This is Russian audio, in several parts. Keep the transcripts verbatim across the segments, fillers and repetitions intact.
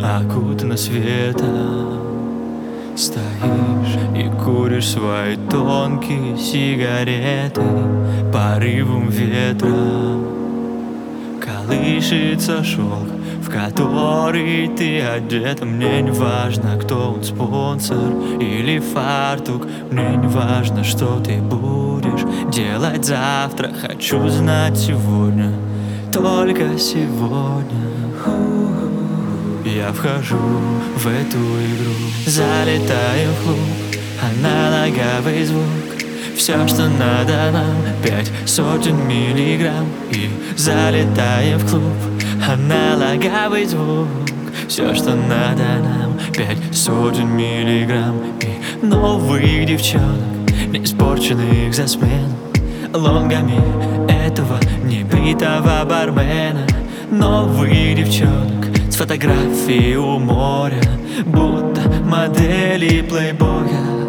окутана светом. Стоишь и куришь свои тонкие сигареты. Порывом ветра колышется шелк, в который ты одета. Мне не важно, кто он, спонсор или фартук. Мне не важно, что ты будешь делать завтра. Хочу знать сегодня, только сегодня. Я вхожу в эту игру, залетаю в клуб, аналоговый звук. Все, что надо нам, пять сотен миллиграмм. И залетаем в клуб, аналоговый звук. Все, что надо нам, пять сотен миллиграмм. И новых девчонок, не испорченных за смену лонгами этого небритого бармена. Новых девчонок с фотографией у моря, будто модели плейбоя.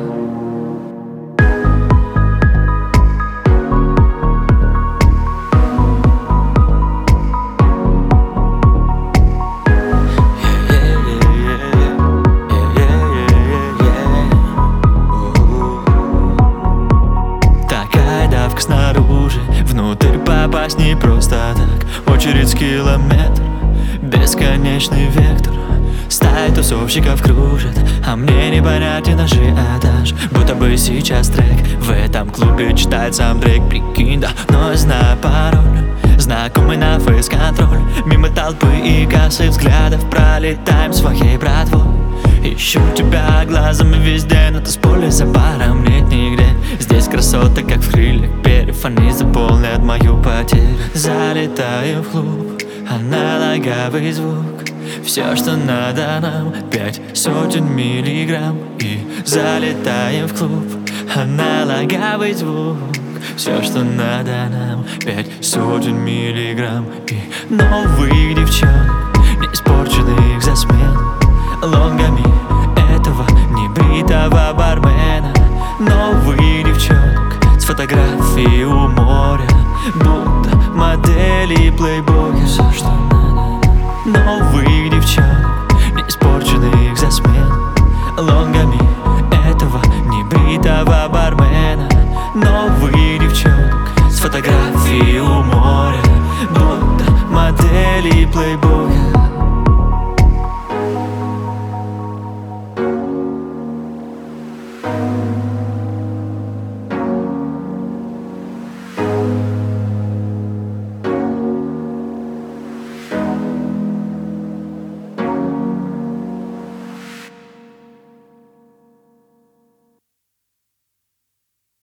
Снаружи, внутрь попасть не просто так. Очередь с километр, бесконечный вектор. Стая тусовщиков кружит, а мне непонятен ажиотаж. Будто бы сейчас трек в этом клубе читает сам Дрейк. Прикинь, да, но я знаю пароль, знакомый на фейс-контроль. Мимо толпы и косых взглядов пролетаем своей братвой. Ищу тебя глазами везде, но ты с поля за баром нет нигде. Здесь красота, как в крыльях перьев, они заполнят мою потерю. Залетаю в клуб, аналоговый звук. Все, что надо нам, пять сотен миллиграмм. И залетаем в клуб, аналоговый звук. Все, что надо нам, пять сотен миллиграмм. И новых девчонок, не испорченных за смену лонгами этого небритого бармена. Новых девчонок с фотографией